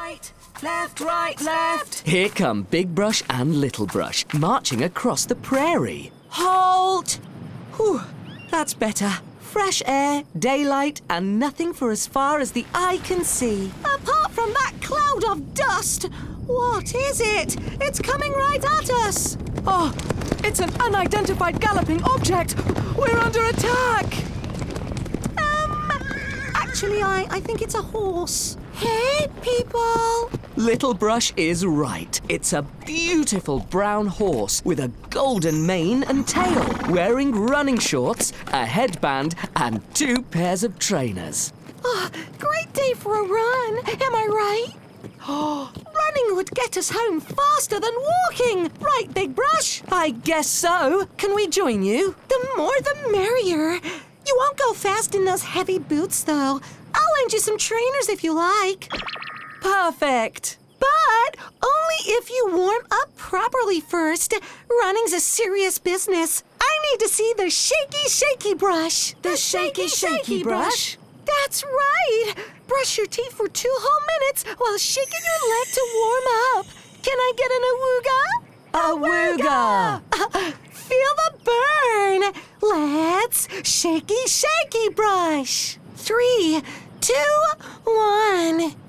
right, left. Here come Big Brush and Little Brush, marching across the prairie. Halt! Whew, that's better. Fresh air, daylight, and nothing for as far as the eye can see. Apart from that cloud of dust, what is it? It's coming right at us. Oh, it's an unidentified galloping object. We're under attack. Actually, I think it's a horse. Hey, people! Little Brush is right. It's a beautiful brown horse with a golden mane and tail, wearing running shorts, a headband, and 2 pairs of trainers. Oh, great day for a run, am I right? Oh, running would get us home faster than walking. Right, Big Brush? I guess so. Can we join you? The more the merrier. You won't go fast in those heavy boots, though. I'll lend you some trainers if you like. Perfect. But only if you warm up properly first. Running's a serious business. I need to see the shaky brush. The shaky brush? That's right. Brush your teeth for 2 whole minutes while shaking your leg to warm up. Can I get an awooga? Awooga! Feel the burn. Let's shaky brush. 3, 2, 1.